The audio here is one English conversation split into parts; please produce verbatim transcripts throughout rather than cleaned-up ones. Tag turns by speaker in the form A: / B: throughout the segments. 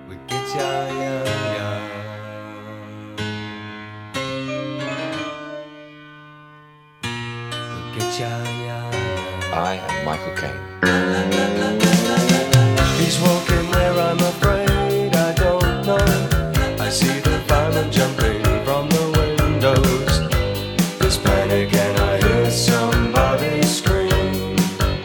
A: I am Michael Caine.
B: He's walking where I'm afraid I don't know. I see the firemen jumping from the windows. There's panic and I hear somebody scream.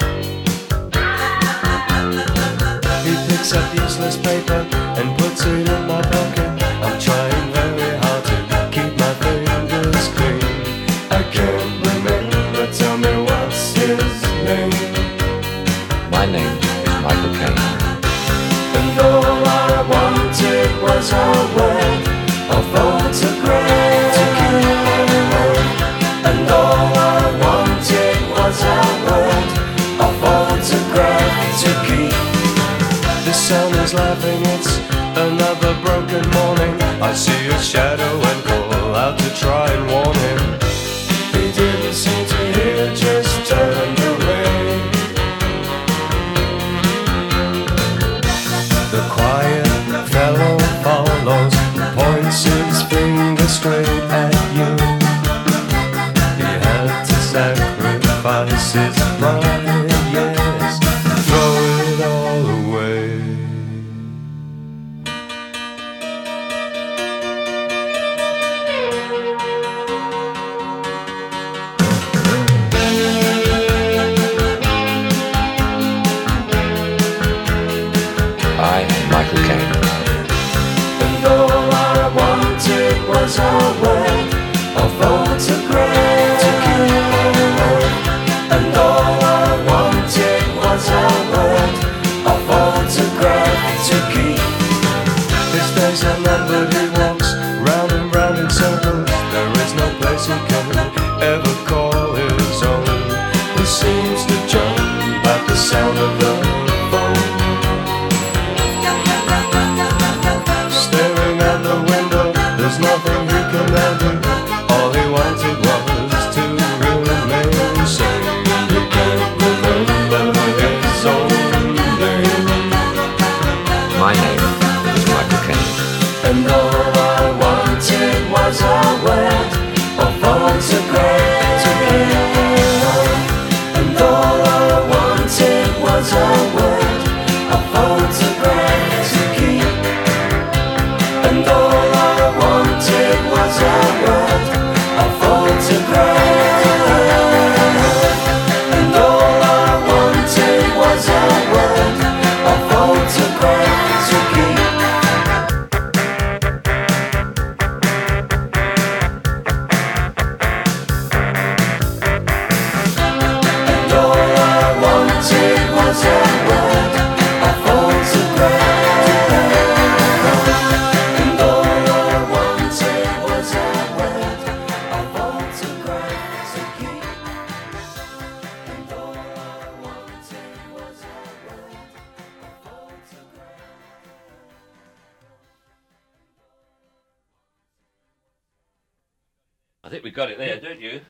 B: He picks up useless paper and puts it in my pocket. I'm trying very hard to keep my fingers clean. I can't remember, tell me what's his name.
A: My name is Michael Caine.
B: And all I wanted was a word, a photograph to keep. And all I wanted was a word, a photograph to keep. The sun is laughing, it's another broken morning. I see a shadow and call out to try and warn him. He didn't seem to hear, just turned away. The quiet fellow follows, points his finger straight at you. He had to sacrifice his pride, yes, throw it all away.
A: I am Michael Caine.
B: And all I wanted was a word, a photograph to keep. And all I wanted was a word, a photograph to keep. His days are numbered, he walks round and round in circles. There is no place he can ever call his own. He seems to jump at the sound of the phone. Staring at the window, there's nothing he can do. All he wanted was to remain sane. He can't remember his own name.
A: My name is Michael Caine.
B: And all I wanted was a word, a photograph to keep. And all I wanted was a word, a photograph to keep. And all I wanted was a word, a photograph. And all I wanted was a word, a photograph to keep. And all I wanted was a word, a photograph. And all I wanted was a word, a photograph to keep. And all I wanted was a word, a photograph.
C: I think we got it there, don't you?